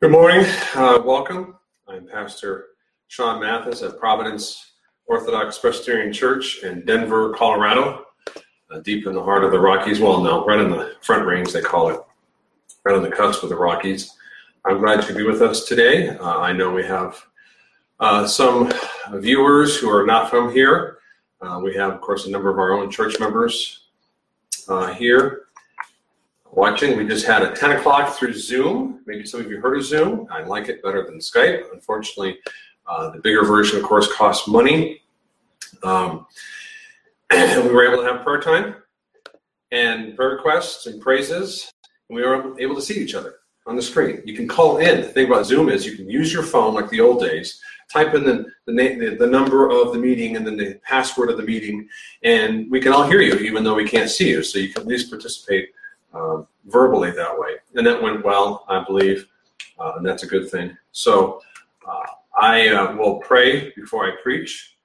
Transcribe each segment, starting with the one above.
Good morning. Welcome. I'm Pastor Sean Mathis at Providence Orthodox Presbyterian Church in Denver, Colorado, deep in the heart of the Rockies. Well, no, right in the Front Range, they call it, right on the cusp of the Rockies. I'm glad to be with us today. I know we have some viewers who are not from here. We have, of course, a number of our own church members here watching. We just had a 10 o'clock through Zoom. Maybe some of you heard of Zoom. I like it better than Skype. Unfortunately, the bigger version, of course, costs money. And we were able to have prayer time and prayer requests and praises. And we were able to see each other on the screen. You can call in. The thing about Zoom is you can use your phone like the old days, type in the number of the meeting and then the password of the meeting, and we can all hear you even though we can't see you. So you can at least participate verbally that way. And that went well, I believe, and that's a good thing. So I will pray before I preach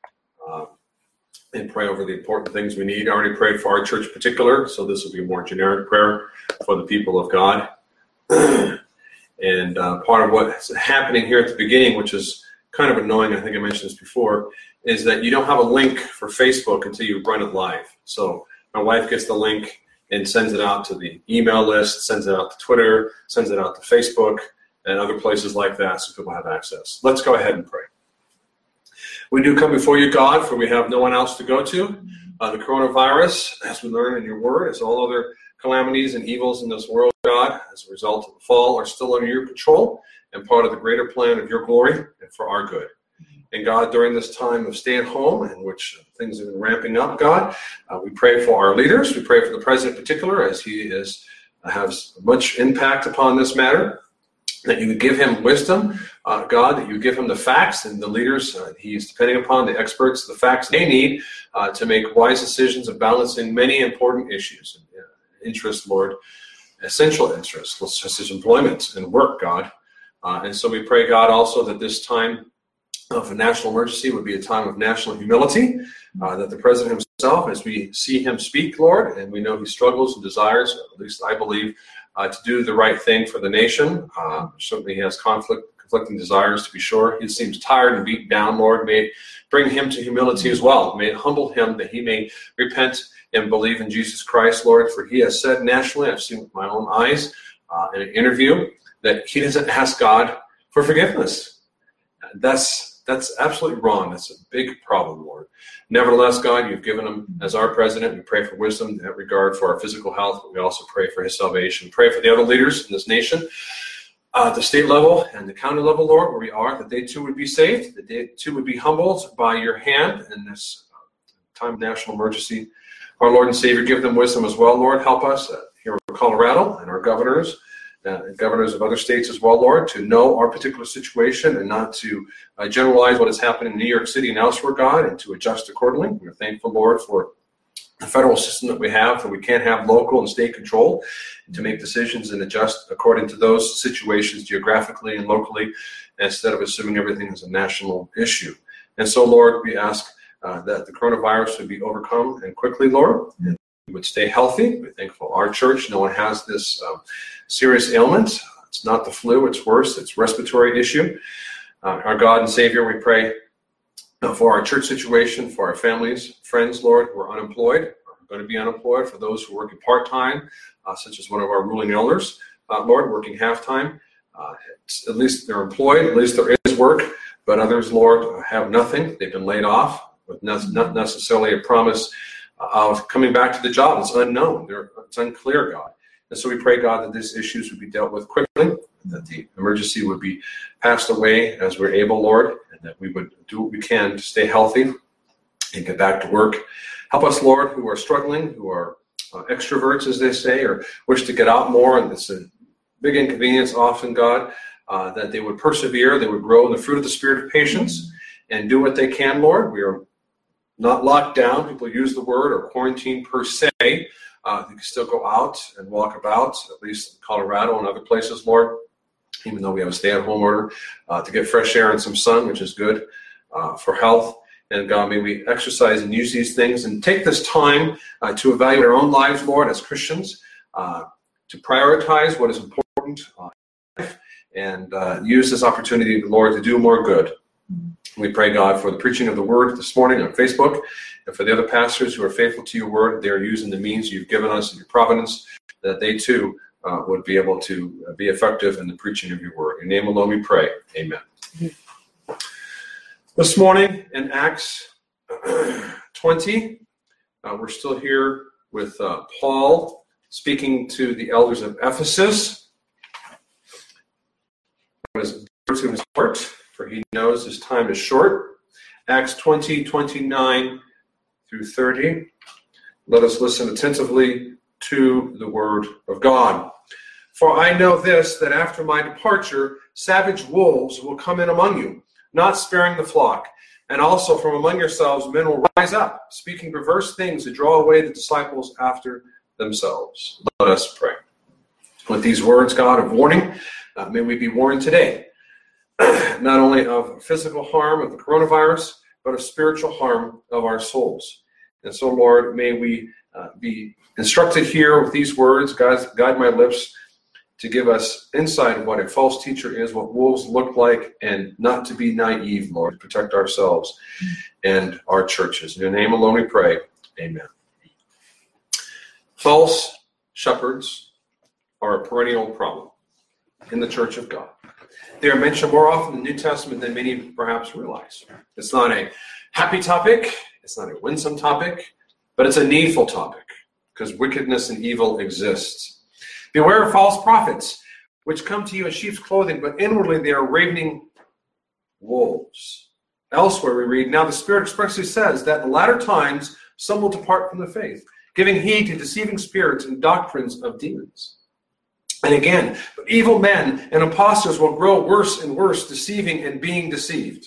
and pray over the important things we need. I already prayed for our church in particular, so this will be a more generic prayer for the people of God. And part of what's happening here at the beginning, which is kind of annoying, I think I mentioned this before, is that you don't have a link for Facebook until you run it live. So my wife gets the link and sends it out to the email list, sends it out to Twitter, sends it out to Facebook, and other places like that so people have access. Let's go ahead and pray. We do come before you, God, for we have no one else to go to. The coronavirus, as we learn in your word, as all other calamities and evils in this world, God, as a result of the fall, are still under your control and part of the greater plan of your glory and for our good. And God, during this time of stay at home, in which things have been ramping up, God, we pray for our leaders. We pray for the president in particular, as he has much impact upon this matter, that you would give him wisdom, God, that you give him the facts and the leaders he is depending upon, the experts, the facts they need to make wise decisions of balancing many important issues and interests, Lord, essential interests, such as employment and work, God. And so we pray, God, also that this time of a national emergency would be a time of national humility, that the president himself, as we see him speak, Lord, and we know he struggles and desires, at least I believe, to do the right thing for the nation. Certainly he has conflicting desires, to be sure. He seems tired and beaten down, Lord. May it bring him to humility as well. May it humble him that he may repent and believe in Jesus Christ, Lord, for he has said nationally, I've seen with my own eyes in an interview, that he doesn't ask God for forgiveness. That's absolutely wrong. That's a big problem, Lord. Nevertheless, God, you've given him as our president. We pray for wisdom in that regard for our physical health, but we also pray for his salvation. Pray for the other leaders in this nation, at the state level and the county level, Lord, where we are, that they too would be saved, that they too would be humbled by your hand in this time of national emergency. Our Lord and Savior, give them wisdom as well, Lord. Help us here in Colorado and our governors, and governors of other states as well, Lord, to know our particular situation and not to generalize what is happening in New York City and elsewhere, God, and to adjust accordingly. We're thankful, Lord, for the federal system that we have, for we can't have local and state control, and to make decisions and adjust according to those situations geographically and locally, instead of assuming everything is a national issue. And so, Lord, we ask that the coronavirus would be overcome and quickly, Lord, and we would stay healthy. We're thankful our church, no one has this serious ailment. It's not the flu, it's worse, it's a respiratory issue. Our God and Savior, we pray for our church situation, for our families, friends, Lord, who are unemployed, or going to be unemployed, for those who are working part-time, such as one of our ruling elders, Lord, working half-time. At least they're employed, at least there is work, but others, Lord, have nothing. They've been laid off with not necessarily a promise of coming back to the job. It's unknown. It's unclear, God. And so we pray, God, that these issues would be dealt with quickly, that the emergency would be passed away as we're able, Lord, and that we would do what we can to stay healthy and get back to work. Help us, Lord, who are struggling, who are extroverts, as they say, or wish to get out more, and it's a big inconvenience often, God, that they would persevere, they would grow in the fruit of the Spirit of patience and do what they can, Lord. We are not locked down. People use the word, or quarantine per se. You can still go out and walk about, at least in Colorado and other places, Lord, even though we have a stay-at-home order, to get fresh air and some sun, which is good for health. And God, may we exercise and use these things and take this time to evaluate our own lives, Lord, as Christians, to prioritize what is important and use this opportunity, Lord, to do more good. We pray, God, for the preaching of the word this morning on Facebook, and for the other pastors who are faithful to your word. They are using the means you've given us in your providence, that they too would be able to be effective in the preaching of your word. In your name alone we pray. Amen. This morning in Acts 20, we're still here with Paul speaking to the elders of Ephesus. What is dear to his heart, for he knows his time is short. Acts 20, 29 through 30. Let us listen attentively to the word of God. For I know this, that after my departure, savage wolves will come in among you, not sparing the flock. And also from among yourselves men will rise up, speaking perverse things to draw away the disciples after themselves. Let us pray. With these words, God, of warning, may we be warned today, not only of physical harm of the coronavirus, but of spiritual harm of our souls. And so, Lord, may we be instructed here with these words. Guide my lips to give us insight of what a false teacher is, what wolves look like, and not to be naive, Lord, to protect ourselves and our churches. In your name alone we pray. Amen. False shepherds are a perennial problem in the church of God. They are mentioned more often in the New Testament than many perhaps realize. It's not a happy topic, it's not a winsome topic, but it's a needful topic because wickedness and evil exists. Beware of false prophets, which come to you in sheep's clothing, but inwardly they are ravening wolves. Elsewhere we read, now the Spirit expressly says that in the latter times some will depart from the faith, giving heed to deceiving spirits and doctrines of demons. And again, but evil men and impostors will grow worse and worse, deceiving and being deceived.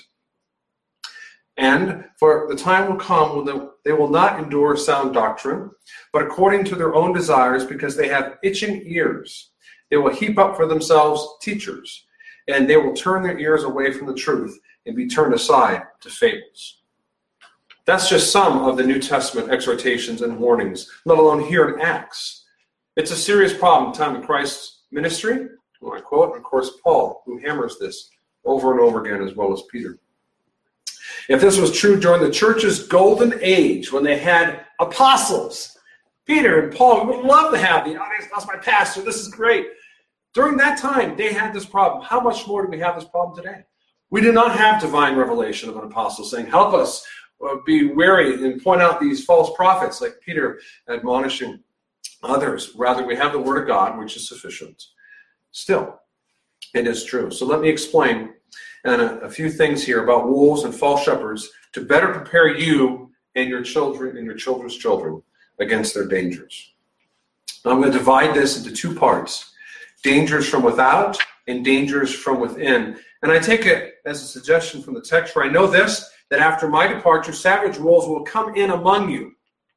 And for the time will come when they will not endure sound doctrine, but according to their own desires, because they have itching ears, they will heap up for themselves teachers, and they will turn their ears away from the truth and be turned aside to fables. That's just some of the New Testament exhortations and warnings, let alone here in Acts. It's a serious problem in the time of Christ's ministry. Well, I quote, of course, Paul, who hammers this over and over again, as well as Peter. If this was true during the church's golden age, when they had apostles, Peter and Paul, we would love to have the audience. That's my pastor. This is great. During that time, they had this problem. How much more do we have this problem today? We do not have divine revelation of an apostle saying, help us be wary and point out these false prophets, like Peter admonishing others. Rather, we have the word of God, which is sufficient. Still, it is true. So let me explain a few things here about wolves and false shepherds to better prepare you and your children and your children's children against their dangers. Now, I'm going to divide this into two parts, dangers from without and dangers from within. And I take it as a suggestion from the text, for I know this, that after my departure, savage wolves will come in among you,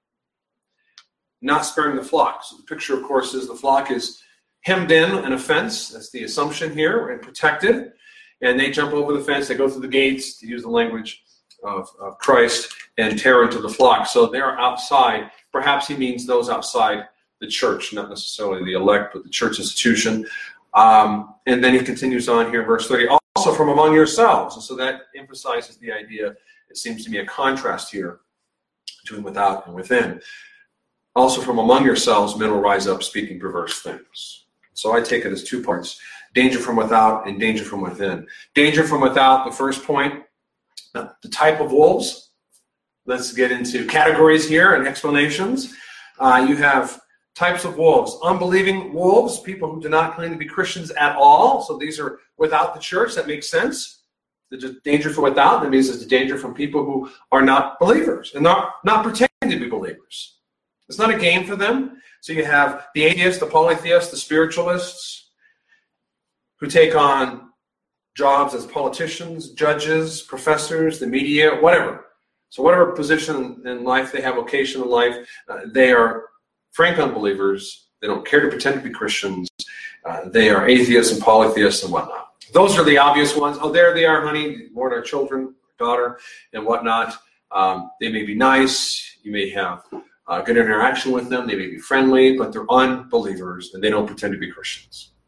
not sparing the flock. So the picture, of course, is the flock is hemmed in a fence. That's the assumption here, and protected. And they jump over the fence, they go through the gates, to use the language of Christ, and tear into the flock. So they're outside. Perhaps he means those outside the church, not necessarily the elect, but the church institution. And then he continues on here in verse 30, also from among yourselves. And so that emphasizes the idea, it seems to be a contrast here between without and within. Also from among yourselves, men will rise up speaking perverse things. So I take it as two parts. Danger from without and danger from within. Danger from without, the first point, the type of wolves. Let's get into categories here and explanations. You have types of wolves. Unbelieving wolves, people who do not claim to be Christians at all. So these are without the church. That makes sense. The danger from without, that means it's the danger from people who are not believers and not pretending to be believers. It's not a game for them. So you have the atheists, the polytheists, the spiritualists, who take on jobs as politicians, judges, professors, the media, whatever. So whatever position in life they have, vocation in life, they are frank unbelievers. They don't care to pretend to be Christians. They are atheists and polytheists and whatnot. Those are the obvious ones. Oh, there they are, honey. Lord, our children, daughter, and whatnot. They may be nice. You may have good interaction with them. They may be friendly, but they're unbelievers, and they don't pretend to be Christians.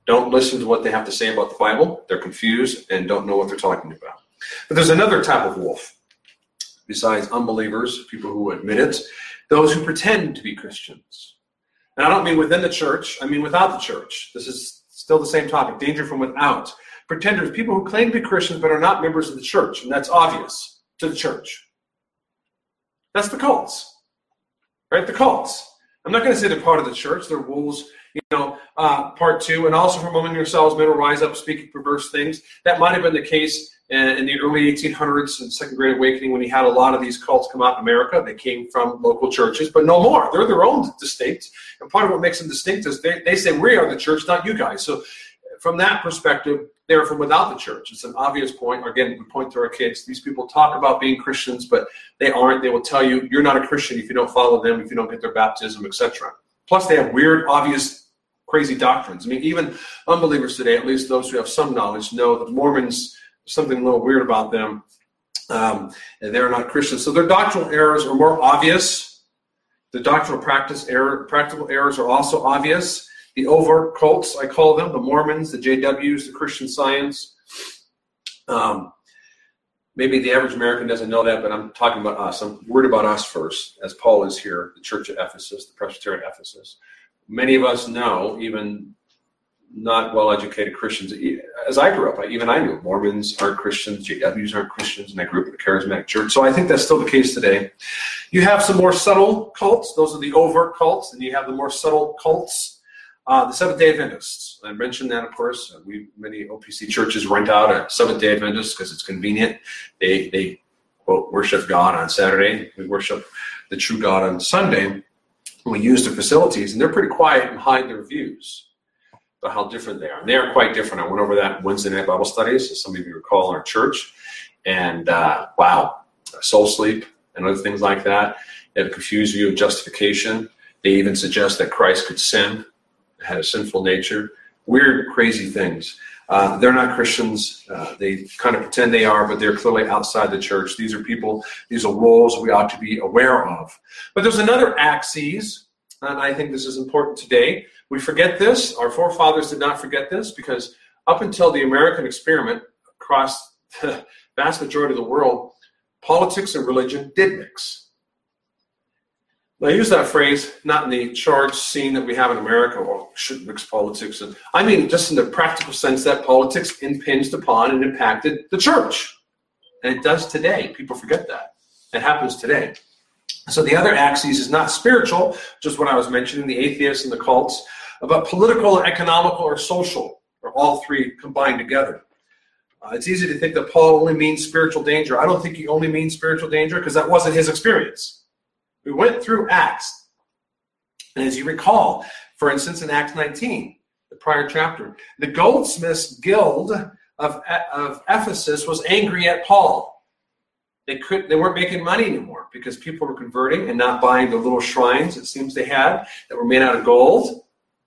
don't listen to what they have to say about the Bible. They're confused and don't know what they're talking about. But there's another type of wolf, besides unbelievers, people who admit it, those who pretend to be Christians. And I don't mean within the church, I mean without the church. This is still the same topic, danger from without. Pretenders, people who claim to be Christians but are not members of the church, and that's obvious to the church. That's the cults, right? The cults. I'm not going to say they're part of the church. They're wolves, part 2. And also from among yourselves men will rise up speaking perverse things. That might have been the case in the early 1800s and Second Great Awakening when you had a lot of these cults come out in America. They came from local churches, but no more. They're their own distinct. And part of what makes them distinct is they say, we are the church, not you guys. So from that perspective, they're from without the church. It's an obvious point. Again, we point to our kids. These people talk about being Christians, but they aren't. They will tell you, you're not a Christian if you don't follow them, if you don't get their baptism, etc. Plus, they have weird, obvious, crazy doctrines. I mean, even unbelievers today, at least those who have some knowledge, know that Mormons, there's something a little weird about them, and they're not Christians. So their doctrinal errors are more obvious. The doctrinal practical errors are also obvious. The overt cults, I call them, the Mormons, the JWs, the Christian Science. Maybe the average American doesn't know that, but I'm talking about us. I'm worried about us first, as Paul is here, the church at Ephesus, the Presbyterian at Ephesus. Many of us know, even not well-educated Christians, as I grew up, even I knew Mormons aren't Christians, JWs aren't Christians, and I grew up in a charismatic church. So I think that's still the case today. You have some more subtle cults. Those are the overt cults, and you have the more subtle cults. The Seventh-day Adventists. I mentioned that, of course. Many OPC churches rent out a Seventh-day Adventist because it's convenient. They quote, worship God on Saturday. We worship the true God on Sunday. We use their facilities, and they're pretty quiet and hide their views about how different they are. And they are quite different. I went over that in Wednesday night Bible studies, as some of you recall, in our church. And soul sleep and other things like that. They have a confused view of justification. They even suggest that Christ could sin, had a sinful nature. Weird, crazy things. They're not Christians. They kind of pretend they are, but they're clearly outside the church. These are wolves we ought to be aware of. But there's another axis, and I think this is important today. We forget this. Our forefathers did not forget this, because up until the American experiment across the vast majority of the world, politics and religion did mix. I use that phrase not in the charged scene that we have in America, or should mix politics. And I mean just in the practical sense that politics impinged upon and impacted the church. And it does today. People forget that. It happens today. So the other axis is not spiritual, just what I was mentioning, the atheists and the cults, but political, economical, or social, or all three combined together. It's easy to think that Paul only means spiritual danger. I don't think he only means spiritual danger, because that wasn't his experience. We went through Acts, and as you recall, for instance, in Acts 19, the prior chapter, the goldsmiths guild of Ephesus was angry at Paul. They weren't making money anymore because people were converting and not buying the little shrines, it seems they had, that were made out of gold.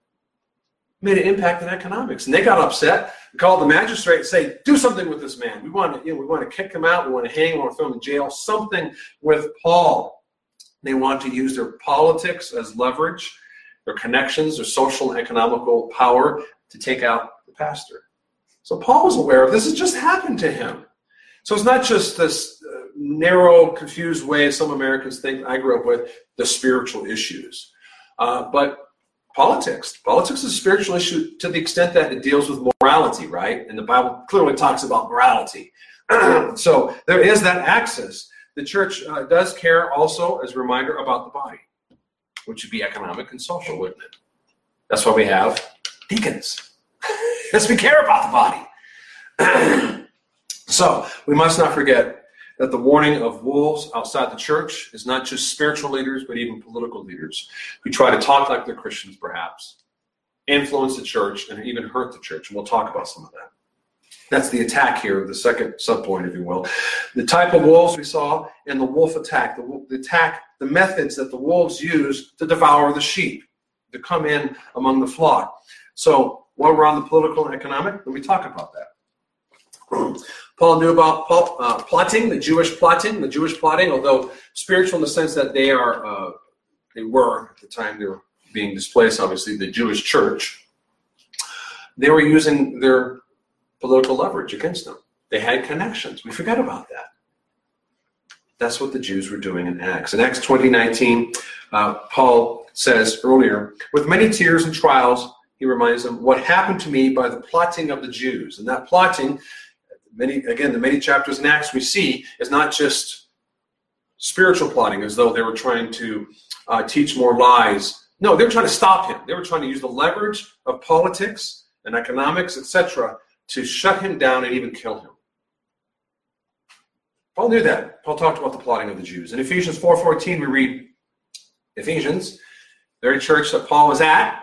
Made an impact on economics, and they got upset. They called the magistrate and say, "Do something with this man. We want to kick him out. We want to hang him. We want to throw him in jail. Something with Paul." They want to use their politics as leverage, their connections, their social and economical power to take out the pastor. So Paul was aware of this. It just happened to him. So it's not just this narrow, confused way some Americans think I grew up with, the spiritual issues. But politics is a spiritual issue to the extent that it deals with morality, right? And the Bible clearly talks about morality. So there is that axis. The church does care also, as a reminder, about the body, which would be economic and social, wouldn't it? That's why we have deacons. Because we care about the body. So we must not forget that the warning of wolves outside the church is not just spiritual leaders, but even political leaders who try to talk like they're Christians, perhaps, influence the church, and even hurt the church. And we'll talk about some of that. That's the attack here, the second subpoint, if you will. The type of wolves we saw in the wolf attack, the methods that the wolves use to devour the sheep, to come in among the flock. So while we're on the political and economic, let me talk about that. Paul knew about plotting, the Jewish plotting, although spiritual in the sense that they were, at the time they were being displaced, obviously, the Jewish church. they were using their political leverage against them. They had connections. We forget about that. That's what the Jews were doing in Acts. In Acts 20:19, Paul says earlier, with many tears and trials, he reminds them, what happened to me by the plotting of the Jews. And that plotting, the many chapters in Acts we see, is not just spiritual plotting, as though they were trying to teach more lies. No, they were trying to stop him. They were trying to use the leverage of politics and economics, etc., to shut him down and even kill him. Paul knew that. Paul talked about the plotting of the Jews. In Ephesians 4:14, we read, Ephesians, the very church that Paul was at,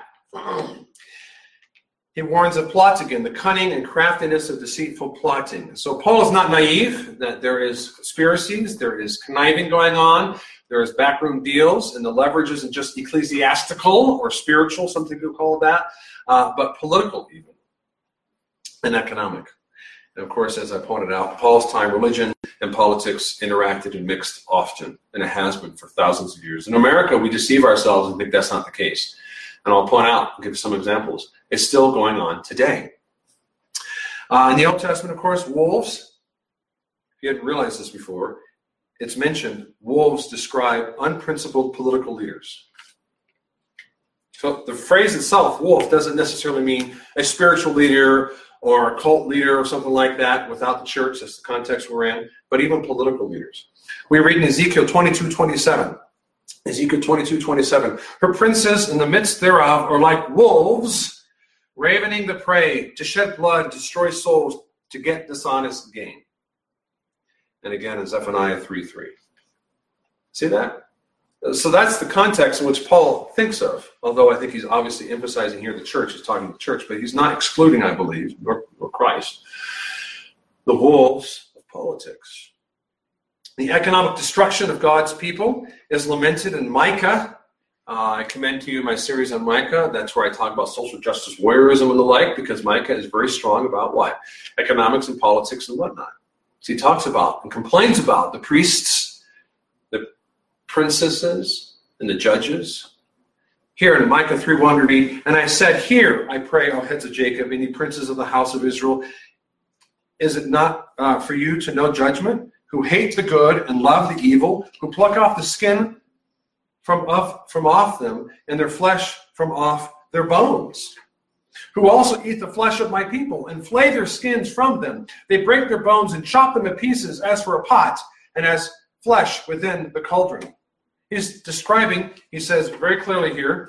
he warns of plots again, the cunning and craftiness of deceitful plotting. So Paul is not naive that there is conspiracies, there is conniving going on, there is backroom deals, and the leverage isn't just ecclesiastical or spiritual, some people call it that, but political even, and economic. And of course, as I pointed out, Paul's time, religion and politics interacted and mixed often, and it has been for thousands of years. In America, we deceive ourselves and think that's not the case. And I'll point out, give some examples. It's still going on today. In the Old Testament, of course, wolves, if you hadn't realized this before, it's mentioned, wolves describe unprincipled political leaders. So the phrase itself, wolf, doesn't necessarily mean a spiritual leader or a cult leader or something like that without the church. That's the context we're in. But even political leaders. We read in Ezekiel 22:27. Ezekiel 22:27. Her princes in the midst thereof are like wolves, ravening the prey, to shed blood, destroy souls, to get dishonest gain. And again in Zephaniah 3:3. See that? So that's the context in which Paul thinks of, although I think he's obviously emphasizing here the church, he's talking to the church, but he's not excluding, I believe, nor Christ, the wolves of politics. The economic destruction of God's people is lamented in Micah. I commend to you my series on Micah. That's where I talk about social justice warriorism and the like, because Micah is very strong about what? Economics and politics and whatnot. So he talks about and complains about the priests, the princesses, and the judges. Here in Micah 3:1 we read, and I said, hear, I pray, O heads of Jacob, and ye princes of the house of Israel, is it not for you to know judgment? Who hate the good and love the evil, who pluck off the skin from off them, and their flesh from off their bones, who also eat the flesh of my people, and flay their skins from them. They break their bones and chop them in pieces as for a pot, and as flesh within the cauldron. He's describing, he says very clearly here,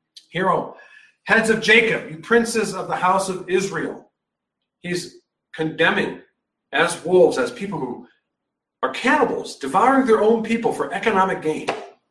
O heads of Jacob, you princes of the house of Israel. He's condemning as wolves, as people who are cannibals, devouring their own people for economic gain.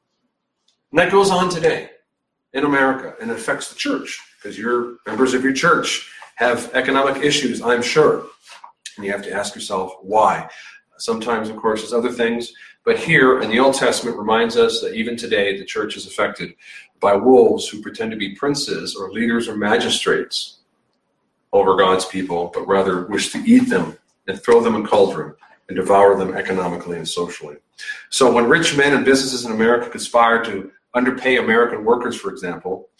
And that goes on today in America, and it affects the church, because your members of your church have economic issues, I'm sure. And you have to ask yourself, why? Sometimes, of course, there's other things, but here in the Old Testament reminds us that even today the church is affected by wolves who pretend to be princes or leaders or magistrates over God's people, but rather wish to eat them and throw them in cauldron and devour them economically and socially. So when rich men and businesses in America conspire to underpay American workers, for example,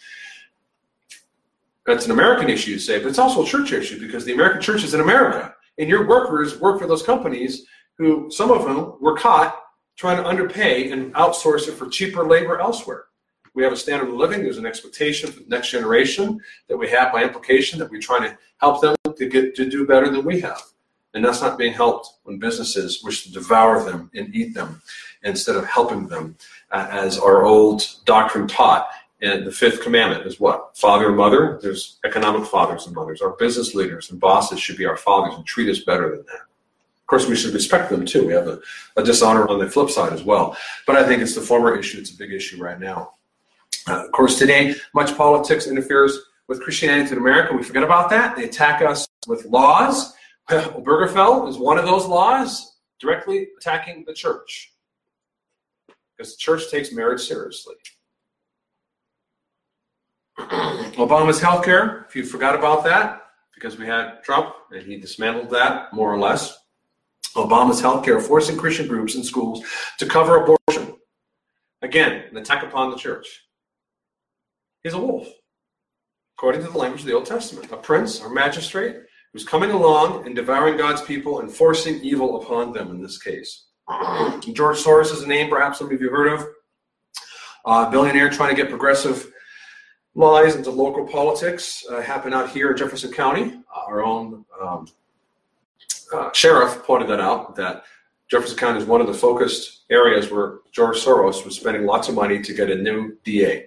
that's an American issue, you say, but it's also a church issue, because the American church is in America, and your workers work for those companies who, some of whom were caught trying to underpay and outsource it for cheaper labor elsewhere. We have a standard of living. There's an expectation for the next generation that we have by implication that we're trying to help them to do better than we have. And that's not being helped when businesses wish to devour them and eat them instead of helping them, as our old doctrine taught. And the fifth commandment is what? Father and mother. There's economic fathers and mothers. Our business leaders and bosses should be our fathers and treat us better than that. Of course, we should respect them too. We have a dishonor on the flip side as well. But I think it's the former issue. It's a big issue right now. Of course, today, much politics interferes with Christianity in America. We forget about that. They attack us with laws. Obergefell is one of those laws, directly attacking the church, because the church takes marriage seriously. Obama's health care, if you forgot about that, because we had Trump and he dismantled that, more or less. Obama's health care forcing Christian groups and schools to cover abortion. Again, an attack upon the church. He's a wolf. according to the language of the Old Testament. A prince or magistrate who's coming along and devouring God's people and forcing evil upon them in this case. George Soros is a name perhaps some of you have heard of. A billionaire trying to get progressive lies into local politics happen out here in Jefferson County. Our own sheriff pointed that out, that Jefferson County is one of the focused areas where George Soros was spending lots of money to get a new DA.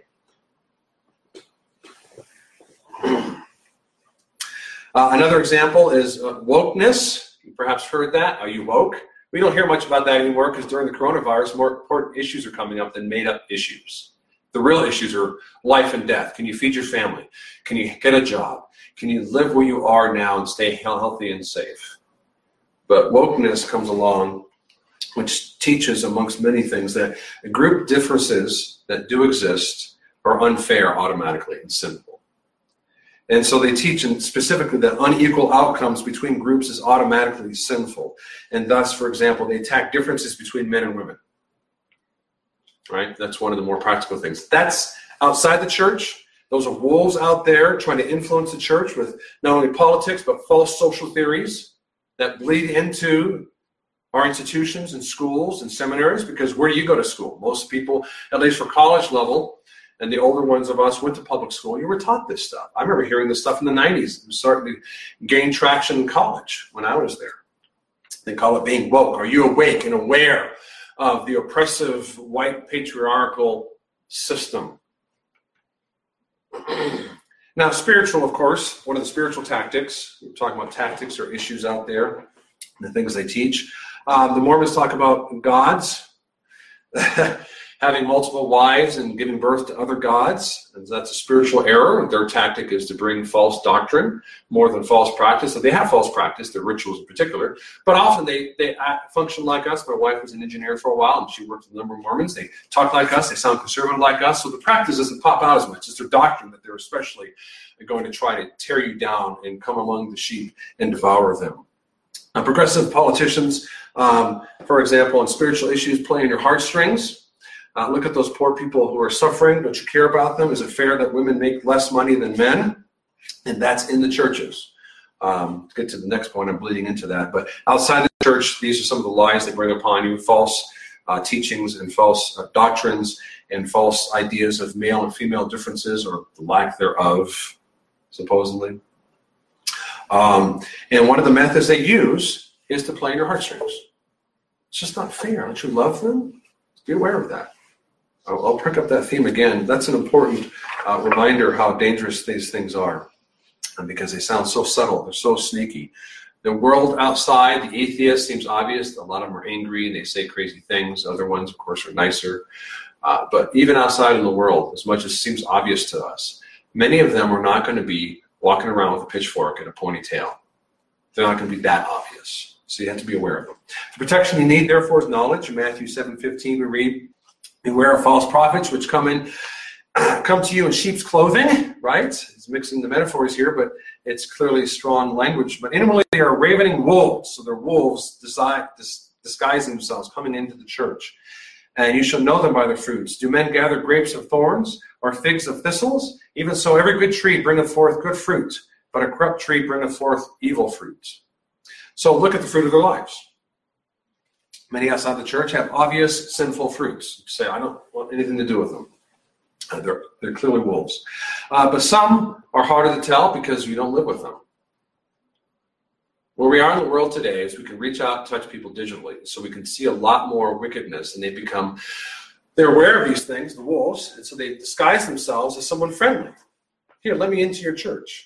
Another example is wokeness. You perhaps heard that. Are you woke? We don't hear much about that anymore because during the coronavirus, more important issues are coming up than made-up issues. The real issues are life and death. Can you feed your family? Can you get a job? Can you live where you are now and stay healthy and safe? But wokeness comes along, which teaches, amongst many things, that group differences that do exist are unfair automatically and sinful. And so they teach, and specifically, that unequal outcomes between groups is automatically sinful. And thus, for example, they attack differences between men and women. Right? That's one of the more practical things. That's outside the church. Those are wolves out there trying to influence the church with not only politics, but false social theories that bleed into our institutions and schools and seminaries, because where do you go to school? Most people, at least for college level, and the older ones of us went to public school. You were taught this stuff. I remember hearing this stuff in the 90s. It was starting to gain traction in college when I was there. They call it being woke. Are you awake and aware of the oppressive white patriarchal system? Now, spiritual, of course, one of the spiritual tactics, we're talking about tactics or issues out there, the things they teach. The Mormons talk about gods, having multiple wives and giving birth to other gods. And that's a spiritual error. Their tactic is to bring false doctrine more than false practice. So they have false practice, their rituals in particular. But often they function like us. My wife was an engineer for a while, and she worked with a number of Mormons. They talk like us. They sound conservative like us. So the practice doesn't pop out as much. It's their doctrine that they're especially going to try to tear you down and come among the sheep and devour them. Progressive politicians, for example, on spiritual issues, play on your heartstrings. Look at those poor people who are suffering. Don't you care about them? Is it fair that women make less money than men? And that's in the churches. To get to the next point, I'm bleeding into that. But outside the church, these are some of the lies they bring upon you, false teachings and false doctrines and false ideas of male and female differences or the lack thereof, supposedly. And one of the methods they use is to play on your heartstrings. It's just not fair. Don't you love them? Be aware of that. I'll pick up that theme again. That's an important reminder how dangerous these things are, because they sound so subtle. They're so sneaky. The world outside, the atheist, seems obvious. A lot of them are angry and they say crazy things. Other ones, of course, are nicer. But even outside in the world, as much as it seems obvious to us, many of them are not going to be walking around with a pitchfork and a ponytail. They're not going to be that obvious. So you have to be aware of them. The protection you need, therefore, is knowledge. In Matthew 7:15, we read, beware of false prophets, which come to you in sheep's clothing, right? It's mixing the metaphors here, but it's clearly strong language. But inwardly, they are ravening wolves. So they're wolves disguising themselves, coming into the church. And you shall know them by their fruits. Do men gather grapes of thorns or figs of thistles? Even so, every good tree bringeth forth good fruit, but a corrupt tree bringeth forth evil fruit. So look at the fruit of their lives. Many outside the church have obvious sinful fruits. You say, I don't want anything to do with them. They're clearly wolves. But some are harder to tell because you don't live with them. Where we are in the world today is we can reach out and touch people digitally. So we can see a lot more wickedness, and they're aware of these things, the wolves, and so they disguise themselves as someone friendly. Here, let me into your church.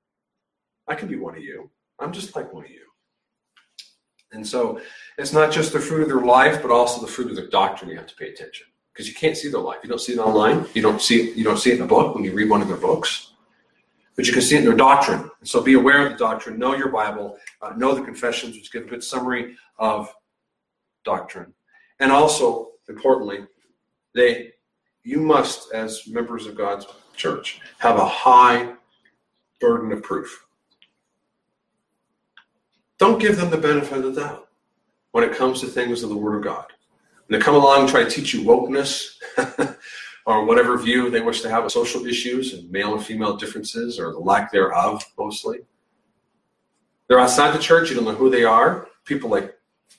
I can be one of you. I'm just like one of you. And so it's not just the fruit of their life, but also the fruit of their doctrine you have to pay attention. Because you can't see their life. You don't see it online. You don't see it in a book when you read one of their books. But you can see it in their doctrine. And so be aware of the doctrine. Know your Bible. Know the confessions, which give a good summary of doctrine. And also, importantly, you must, as members of God's church, have a high burden of proof. Don't give them the benefit of the doubt when it comes to things of the Word of God. When they come along and try to teach you wokeness, or whatever view they wish to have of social issues and male and female differences, or the lack thereof, mostly. They're outside the church. You don't know who they are. People like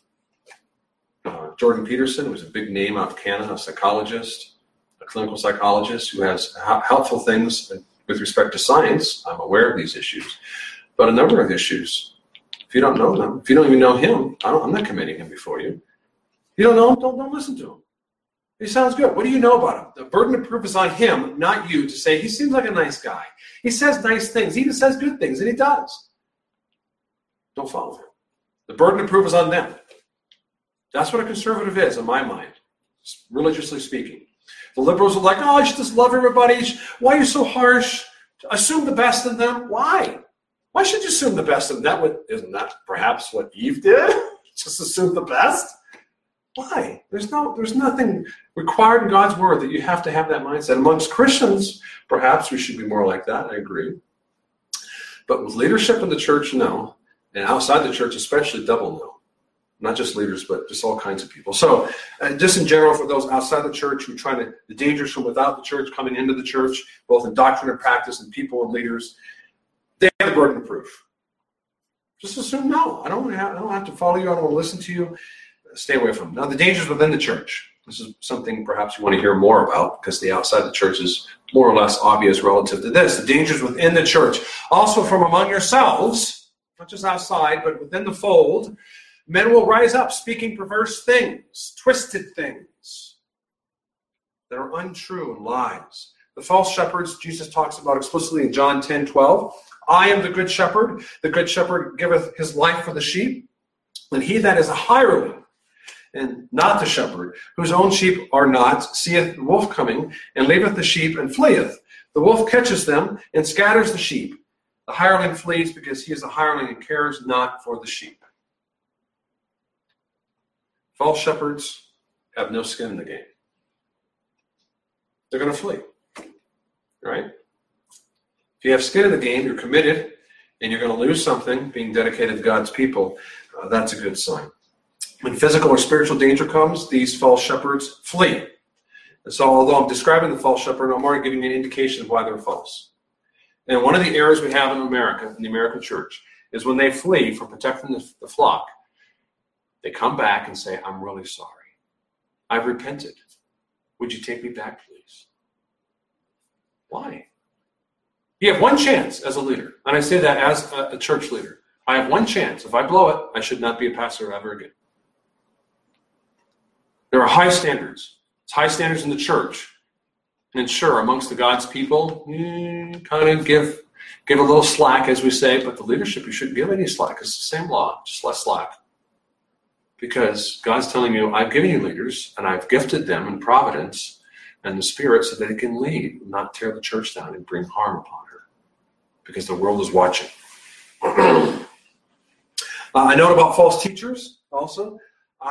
Jordan Peterson, who's a big name out of Canada, a psychologist, a clinical psychologist who has helpful things with respect to science. I'm aware of these issues. But a number of issues, if you don't know them, if you don't even know him, I'm not commending him before you. You don't know him, don't listen to him. He sounds good. What do you know about him? The burden of proof is on him, not you, to say he seems like a nice guy. He says nice things. He even says good things, and he does. Don't follow him. The burden of proof is on them. That's what a conservative is, in my mind, religiously speaking. The liberals are like, oh, I should just love everybody. Why are you so harsh? Assume the best in them. Why? Why should you assume the best in them? Isn't that perhaps what Eve did? Just assume the best? Why? There's nothing required in God's word that you have to have that mindset. Amongst Christians, perhaps we should be more like that. I agree. But with leadership in the church, no. And outside the church, especially, double no. Not just leaders, but just all kinds of people. So just in general, for those outside the church who are trying to, the dangers from without the church coming into the church, both in doctrine and practice and people and leaders, they have the burden of proof. Just assume no. I don't have to follow you. I don't want to listen to you. Stay away from them. Now, the dangers within the church. This is something perhaps you want to hear more about, because the outside the church is more or less obvious relative to this. The dangers within the church. Also from among yourselves, not just outside, but within the fold, men will rise up speaking perverse things, twisted things that are untrue and lies. The false shepherds Jesus talks about explicitly in John 10:12. I am the good shepherd. The good shepherd giveth his life for the sheep. And he that is a hireling, and not the shepherd, whose own sheep are not, seeth the wolf coming, and leaveth the sheep, and fleeth. The wolf catches them, and scatters the sheep. The hireling flees, because he is a hireling, and cares not for the sheep. False shepherds have no skin in the game. They're going to flee, right? If you have skin in the game, you're committed, and you're going to lose something being dedicated to God's people. That's a good sign. When physical or spiritual danger comes, these false shepherds flee. And so although I'm describing the false shepherd, I'm already giving you an indication of why they're false. And one of the errors we have in America, in the American church, is when they flee from protecting the flock, they come back and say, I'm really sorry. I've repented. Would you take me back, please? Why? You have one chance as a leader, and I say that as a church leader. I have one chance. If I blow it, I should not be a pastor ever again. There are high standards. It's high standards in the church. And sure, amongst the God's people, kind of give a little slack, as we say, but the leadership, you shouldn't give any slack. It's the same law, just less slack. Because God's telling you, I've given you leaders, and I've gifted them in providence and the Spirit so that they can lead, not tear the church down and bring harm upon her. Because the world is watching. I note about false teachers also.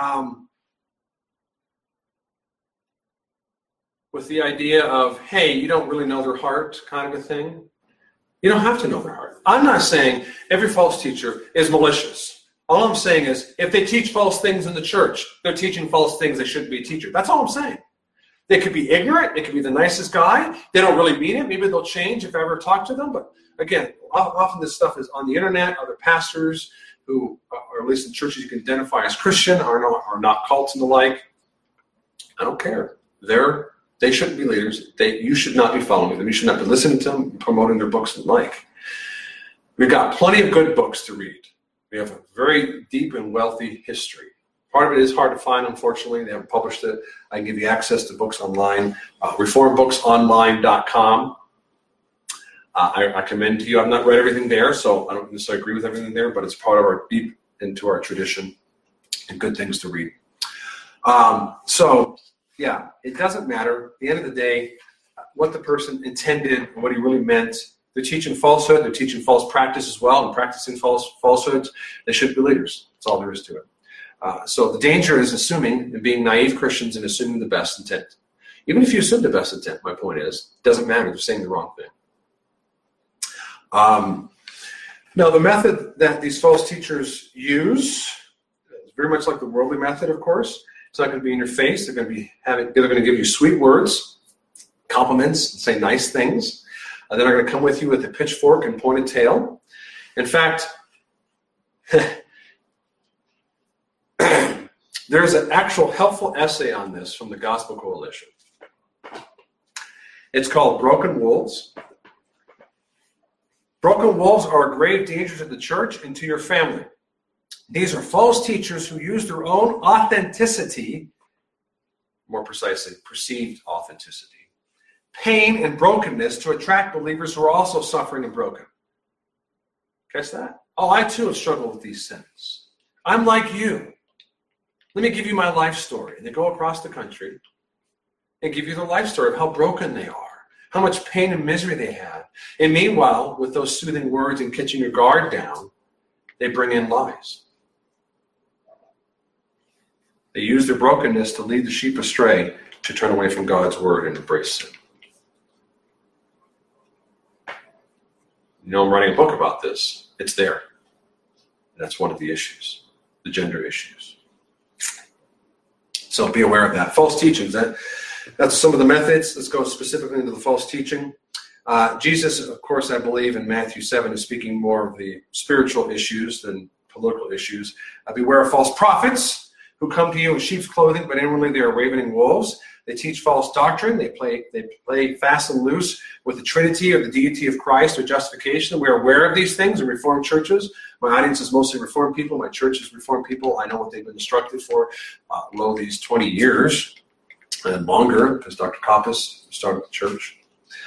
With the idea of, hey, you don't really know their heart kind of a thing. You don't have to know their heart. I'm not saying every false teacher is malicious. All I'm saying is, if they teach false things in the church, they're teaching false things. They shouldn't be a teacher. That's all I'm saying. They could be ignorant. They could be the nicest guy. They don't really mean it. Maybe they'll change if I ever talk to them. But again, often this stuff is on the internet. Other pastors who, or at least in churches you can identify as Christian, are not cults and the like. I don't care. They shouldn't be leaders. You should not be following them. You should not be listening to them, promoting their books and the like. We've got plenty of good books to read. We have a very deep and wealthy history. Part of it is hard to find, unfortunately. They haven't published it. I can give you access to books online. ReformBooksOnline.com. I commend to you. I've not read everything there, so I don't necessarily agree with everything there, but it's part of our deep into our tradition and good things to read. Yeah, it doesn't matter. At the end of the day, what the person intended, what he really meant. They're teaching falsehood. They're teaching false practice as well, and practicing falsehoods. They should be leaders. That's all there is to it. So the danger is assuming and being naive Christians and assuming the best intent. Even if you assume the best intent, my point is, it doesn't matter. They're saying the wrong thing. Now, the method that these false teachers use is very much like the worldly method, of course. It's not going to be in your face. They're going to give you sweet words. compliments and say nice things. They're not going to come with you with a pitchfork and pointed tail. In fact, there's an actual helpful essay on this from the Gospel Coalition. It's called Broken Wolves. Broken wolves are a grave danger to the church and to your family. These are false teachers who use their own authenticity, more precisely, perceived authenticity, pain and brokenness to attract believers who are also suffering and broken. Catch that? Oh, I too have struggled with these sins. I'm like you. Let me give you my life story. And they go across the country and give you the life story of how broken they are, how much pain and misery they have. And meanwhile, with those soothing words and catching your guard down, they bring in lies. They use their brokenness to lead the sheep astray, to turn away from God's word and embrace sin. You know, I'm writing a book about this. It's there. That's one of the issues, the gender issues. So be aware of that. False teachings. That's some of the methods. Let's go specifically into the false teaching. Jesus, of course, I believe in Matthew 7 is speaking more of the spiritual issues than political issues. Beware of false prophets who come to you in sheep's clothing, but inwardly they are ravening wolves. They teach false doctrine. They play fast and loose with the Trinity or the deity of Christ or justification. We are aware of these things in Reformed churches. My audience is mostly Reformed people. My church is Reformed people. I know what they've been instructed for these 20 years and longer, because Dr. Kappas started the church.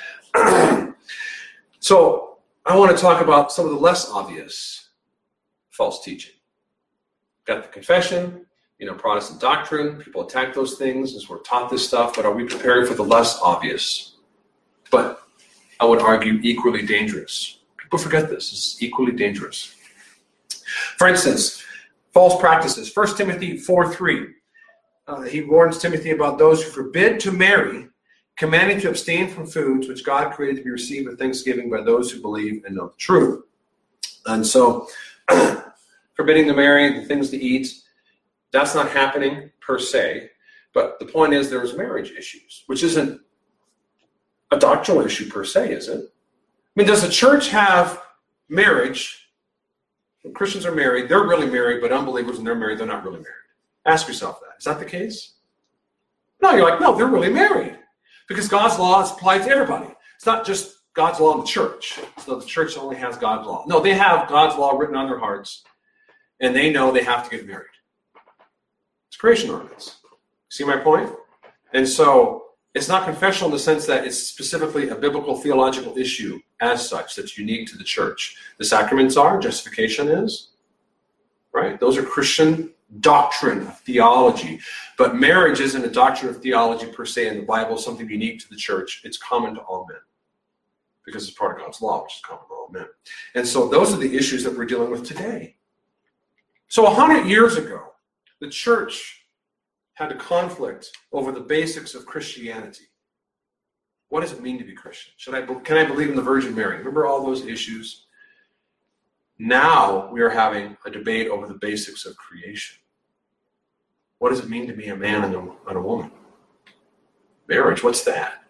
So I want to talk about some of the less obvious false teaching. Got the confession. Protestant doctrine, people attack those things as we're taught this stuff, but are we prepared for the less obvious? But I would argue equally dangerous. People forget this. It's equally dangerous. For instance, false practices. 1 Timothy 4:3. He warns Timothy about those who forbid to marry, commanding to abstain from foods which God created to be received with thanksgiving by those who believe and know the truth. And so, forbidding to marry, the things to eat, that's not happening per se, but the point is there's marriage issues, which isn't a doctrinal issue per se, is it? I mean, does the church have marriage? When Christians are married, they're really married, but unbelievers, when they're married, they're not really married. Ask yourself that. Is that the case? No, you're like, no, they're really married. Because God's law is applied to everybody. It's not just God's law in the church. So the church only has God's law. No, they have God's law written on their hearts, and they know they have to get married. It's creation ordinance. See my point? And so it's not confessional in the sense that it's specifically a biblical theological issue as such that's unique to the church. The sacraments are, justification is, right? Those are Christian doctrine of theology. But marriage isn't a doctrine of theology per se in the Bible, something unique to the church. It's common to all men because it's part of God's law, which is common to all men. And so those are the issues that we're dealing with today. So 100 years ago, the church had a conflict over the basics of Christianity. What does it mean to be Christian? Can I believe in the Virgin Mary? Remember all those issues? Now we are having a debate over the basics of creation. What does it mean to be a man and a woman? Marriage, what's that?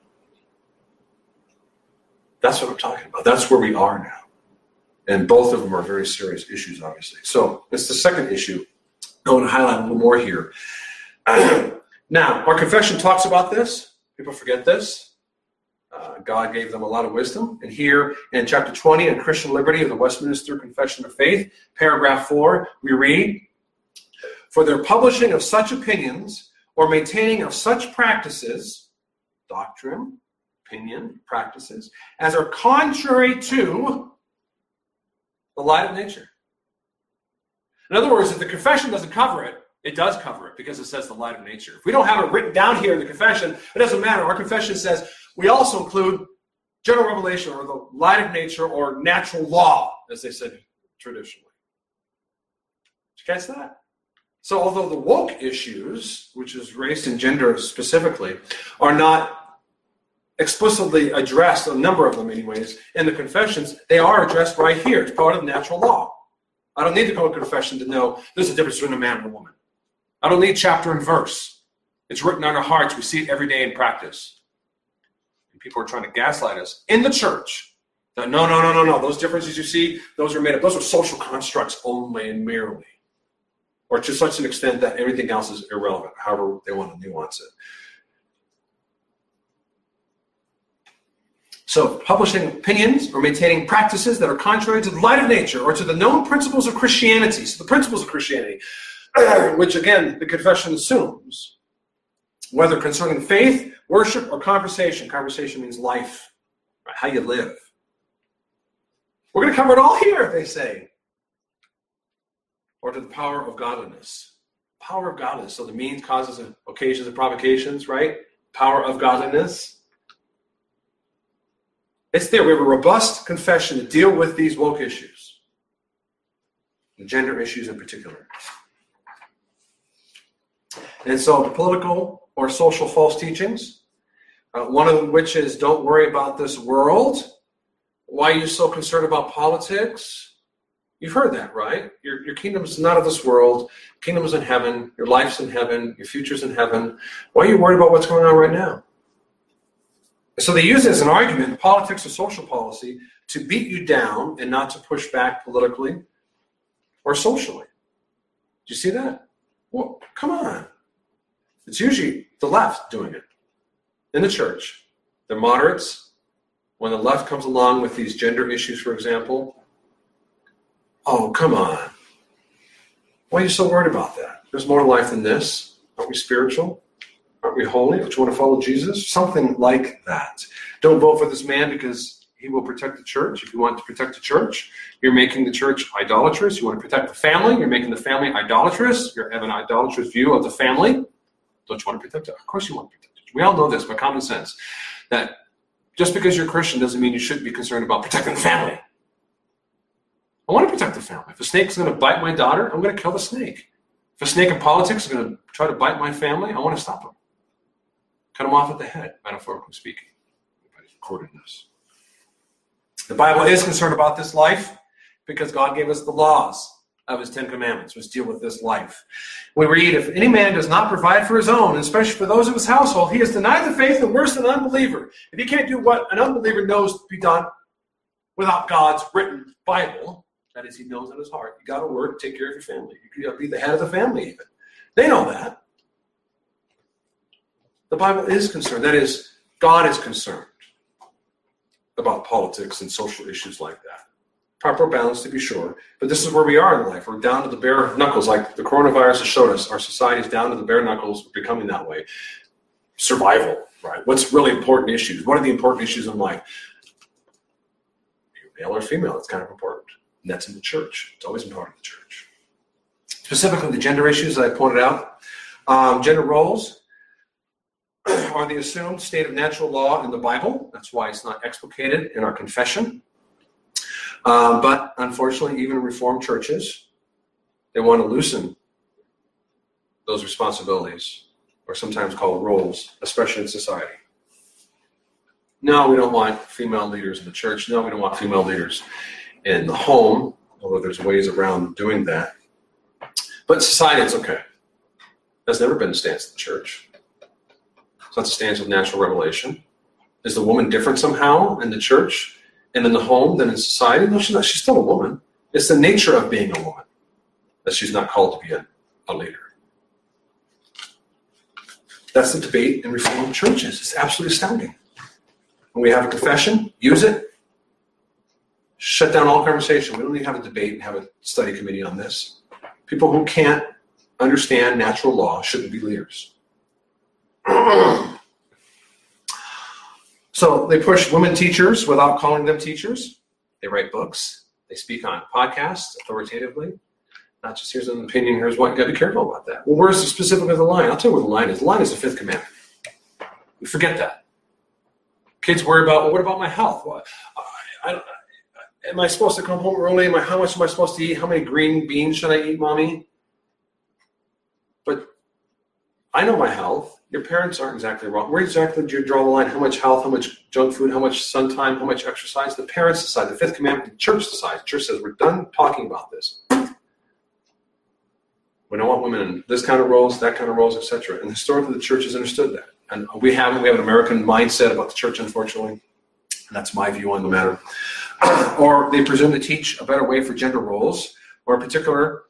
That's what I'm talking about. That's where we are now. And both of them are very serious issues, obviously. So it's the second issue. I want to highlight a little more here. Now, our confession talks about this. People forget this. God gave them a lot of wisdom. And here in chapter 20 on Christian liberty of the Westminster Confession of Faith, paragraph 4, we read, "For their publishing of such opinions or maintaining of such practices," doctrine, opinion, practices, "as are contrary to the light of nature." In other words, if the confession doesn't cover it, it does cover it because it says the light of nature. If we don't have it written down here in the confession, it doesn't matter. Our confession says we also include general revelation or the light of nature or natural law, as they said traditionally. Did you catch that? So although the woke issues, which is race and gender specifically, are not explicitly addressed, a number of them anyways, in the confessions, they are addressed right here. It's part of natural law. I don't need to go to confession to know there's a difference between a man and a woman. I don't need chapter and verse. It's written on our hearts. We see it every day in practice. People are trying to gaslight us in the church. That no. Those differences you see, those are made up. Those are social constructs only and merely. Or to such an extent that everything else is irrelevant, however they want to nuance it. So publishing opinions or maintaining practices that are contrary to the light of nature or to the known principles of Christianity. So the principles of Christianity, which again, the confession assumes, whether concerning faith, worship, or conversation. Conversation means life, right? How you live. We're going to cover it all here, they say. Or to the power of godliness. Power of godliness. So the means, causes, and occasions, and provocations, right? Power of godliness. It's there. We have a robust confession to deal with these woke issues. The gender issues in particular. And so the political or social false teachings, one of which is don't worry about this world. Why are you so concerned about politics? You've heard that, right? Your kingdom is not of this world. Kingdom is in heaven. Your life's in heaven. Your future's in heaven. Why are you worried about what's going on right now? So they use it as an argument, politics or social policy, to beat you down and not to push back politically or socially. Do you see that? Well, come on. It's usually the left doing it in the church. The moderates, when the left comes along with these gender issues, for example, oh, come on. Why are you so worried about that? There's more to life than this. Aren't we spiritual? Aren't we holy? Don't you want to follow Jesus? Something like that. Don't vote for this man because he will protect the church. If you want to protect the church, you're making the church idolatrous. You want to protect the family, you're making the family idolatrous. You have an idolatrous view of the family. Don't you want to protect it? Of course you want to protect it. We all know this by common sense, that just because you're Christian doesn't mean you shouldn't be concerned about protecting the family. I want to protect the family. If a snake's going to bite my daughter, I'm going to kill the snake. If a snake in politics is going to try to bite my family, I want to stop him. Cut him off at the head, metaphorically speaking. Everybody's recording this. The Bible is concerned about this life because God gave us the laws of his 10 commandments, which deal with this life. We read, if any man does not provide for his own, and especially for those of his household, he has denied the faith and worse than an unbeliever. If he can't do what an unbeliever knows to be done without God's written Bible, that is, he knows in his heart, you got to work, take care of your family. You got to be the head of the family even. They know that. The Bible is concerned. That is, God is concerned about politics and social issues like that. Proper balance, to be sure. But this is where we are in life. We're down to the bare knuckles, like the coronavirus has showed us. Our society is down to the bare knuckles. We're becoming that way. Survival, right? What's really important issues? What are the important issues in life? Male or female, it's kind of important. And that's in the church. It's always been part of the church. Specifically, the gender issues that I pointed out. Gender roles are the assumed state of natural law in the Bible. That's why it's not explicated in our confession. But unfortunately, even in Reformed churches, they want to loosen those responsibilities, or sometimes called roles, especially in society. No, we don't want female leaders in the church. No, we don't want female leaders in the home, although there's ways around doing that. But in society, it's okay. That's never been the stance of the church. It's not the stance of natural revelation. Is the woman different somehow in the church and in the home than in society? No, she's not. She's still a woman. It's the nature of being a woman that she's not called to be a leader. That's the debate in Reformed churches. It's absolutely astounding. When we have a confession, use it. Shut down all conversation. We don't need to have a debate and have a study committee on this. People who can't understand natural law shouldn't be leaders. So they push women teachers without calling them teachers. They write books. They speak on podcasts authoritatively. Not just here's an opinion, here's what. You got to be careful about that. Well, where's specifically the line? I'll tell you where the line is. The line is the fifth commandment. We forget that. Kids worry about, well, what about my health? Well, am I supposed to come home early? How much am I supposed to eat? How many green beans should I eat, Mommy? But I know my health. Your parents aren't exactly wrong. Where exactly do you draw the line? How much health, how much junk food, how much sun time, how much exercise? The parents decide. The fifth commandment, the church decides. The church says, we're done talking about this. We don't want women in this kind of roles, that kind of roles, etc. And historically, the church has understood that. And we have an American mindset about the church, unfortunately. And that's my view on the matter. Or they presume to teach a better way for gender roles, or in particular,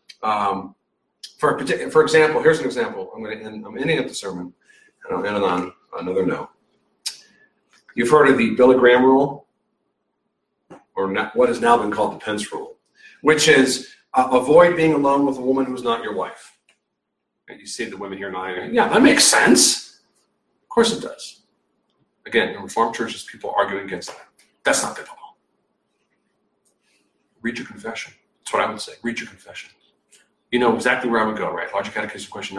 for example, here's an example. I'm ending up the sermon, and I'll end it on another note. You've heard of the Billy Graham rule, or what has now been called the Pence rule, which is avoid being alone with a woman who's not your wife. And you see the women here nodding, yeah, that makes sense. Of course it does. Again, in Reformed churches, people arguing against that. That's not biblical. Read your confession. That's what I would say. Read your confession. You know exactly where I would go, right? Logic Catechism, question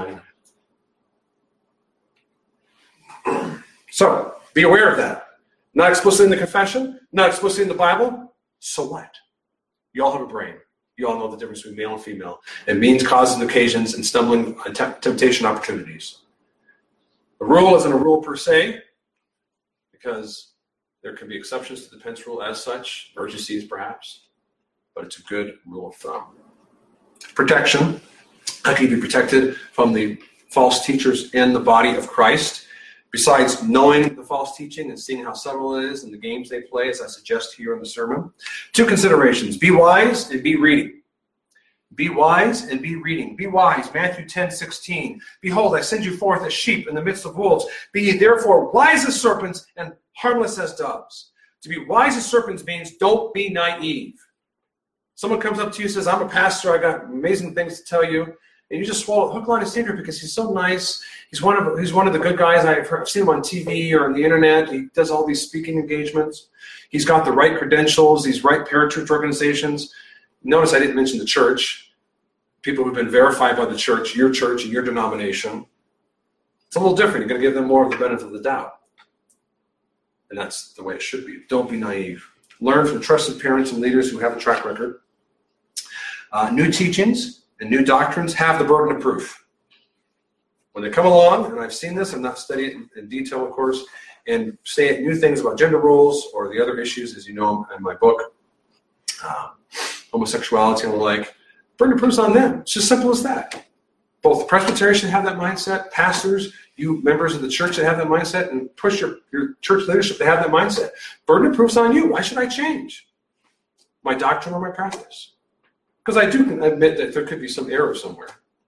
99. So, be aware of that. Not explicitly in the confession, not explicitly in the Bible. So what? You all have a brain. You all know the difference between male and female. It means causes and occasions and stumbling and temptation opportunities. The rule isn't a rule per se, because there can be exceptions to the Pence rule as such, urgencies perhaps, but it's a good rule of thumb. Protection. How can you be protected from the false teachers in the body of Christ? Besides knowing the false teaching and seeing how subtle it is and the games they play, as I suggest here in the sermon. 2 considerations. Be wise and be reading. Be wise and be reading. Be wise. Matthew 10:16. Behold, I send you forth as sheep in the midst of wolves. Be ye therefore wise as serpents and harmless as doves. To be wise as serpents means don't be naive. Someone comes up to you and says, I'm a pastor, I got amazing things to tell you. And you just swallow hook, line, and sinker because he's so nice. He's one of the good guys. I've seen him on TV or on the internet. He does all these speaking engagements. He's got the right credentials, these right parachurch organizations. Notice I didn't mention the church. People who've been verified by the church and your denomination. It's a little different. You're going to give them more of the benefit of the doubt. And that's the way it should be. Don't be naive. Learn from trusted parents and leaders who have a track record. New teachings and new doctrines have the burden of proof. When they come along, and I've seen this, I've not studied it in detail, of course, and say new things about gender roles or the other issues, as you know in my book, homosexuality and the like, burden of proof's on them. It's just simple as that. Both the Presbyterians should have that mindset, pastors, you members of the church that have that mindset, and push your church leadership to have that mindset. Burden of proof's on you. Why should I change my doctrine or my practice? Because I do admit that there could be some error somewhere.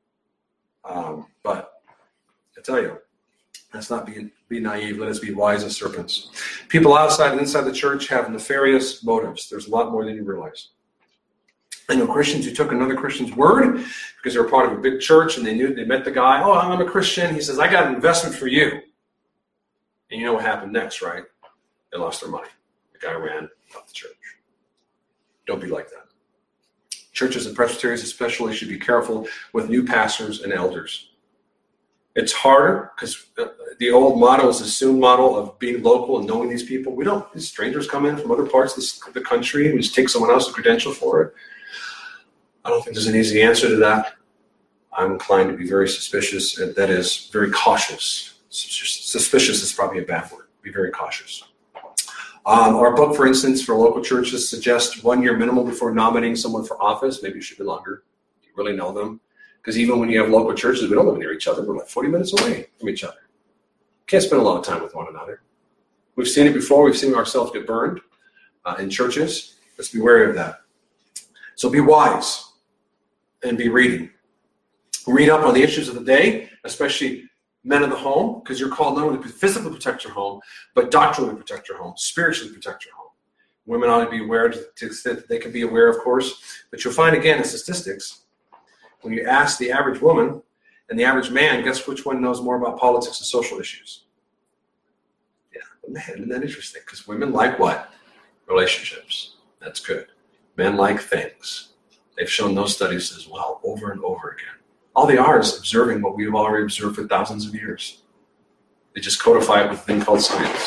But I tell you, let's not be naive. Let us be wise as serpents. People outside and inside the church have nefarious motives. There's a lot more than you realize. I know Christians who took another Christian's word because they were part of a big church and they met the guy. Oh, I'm a Christian. He says, I got an investment for you. And you know what happened next, right? They lost their money. The guy ran out the church. Don't be like that. Churches and presbyteries especially should be careful with new pastors and elders. It's harder because the old model is the assumed model of being local and knowing these people. These strangers come in from other parts of the country and just take someone else's credential for it. I don't think there's an easy answer to that. I'm inclined to be very suspicious, and that is very cautious. Suspicious is probably a bad word. Be very cautious. Our book, for instance, for local churches suggests 1 year minimum before nominating someone for office. Maybe it should be longer. You really know them. Because even when you have local churches, we don't live near each other. We're like 40 minutes away from each other. Can't spend a lot of time with one another. We've seen it before. We've seen ourselves get burned in churches. Let's be wary of that. So be wise and be reading. Read up on the issues of the day, especially men of the home, because you're called not only to physically protect your home, but doctrinally protect your home, spiritually protect your home. Women ought to be aware to the extent that they can be aware, of course. But you'll find, again, in statistics, when you ask the average woman and the average man, guess which one knows more about politics and social issues? Yeah, but man, isn't that interesting? Because women like what? Relationships. That's good. Men like things. They've shown those studies as well, over and over again. All they are is observing what we've already observed for thousands of years. They just codify it with a thing called science.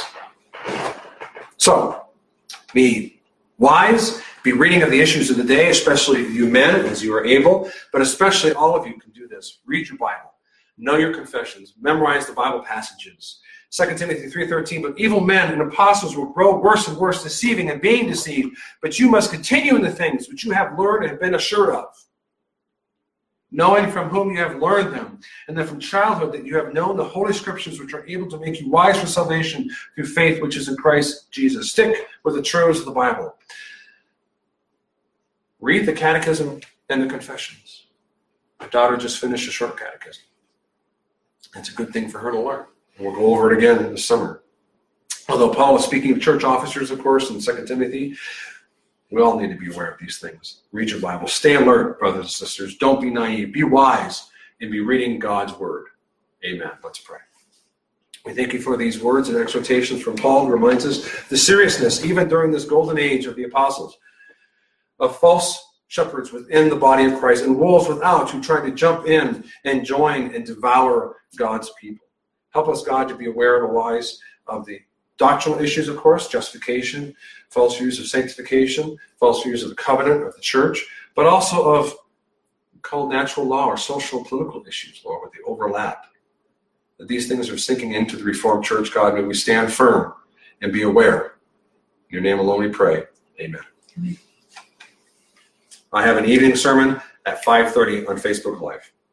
So, be wise, be reading of the issues of the day, especially you men, as you are able, but especially all of you can do this. Read your Bible. Know your confessions. Memorize the Bible passages. 2 Timothy 3:13, but evil men and apostles will grow worse and worse, deceiving and being deceived. But you must continue in the things which you have learned and have been assured of. knowing from whom you have learned them, and that from childhood that you have known the Holy Scriptures, which are able to make you wise for salvation through faith which is in Christ Jesus. Stick with the truths of the Bible. Read the Catechism and the Confessions. My daughter just finished a short catechism. It's a good thing for her to learn. And we'll go over it again this summer. Although Paul is speaking to church officers, of course, in 2 Timothy, we all need to be aware of these things. Read your Bible. Stay alert, brothers and sisters. Don't be naive. Be wise and be reading God's word. Amen. Let's pray. We thank you for these words and exhortations from Paul, who reminds us the seriousness, even during this golden age of the apostles, of false shepherds within the body of Christ and wolves without who try to jump in and join and devour God's people. Help us, God, to be aware and wise of the doctrinal issues, of course, justification, false views of sanctification, false views of the covenant of the church, but also of called natural law or social and political issues, Lord, with the overlap. That these things are sinking into the Reformed Church, God. May we stand firm and be aware. In your name alone we pray. Amen. I have an evening sermon at 5:30 on Facebook Live.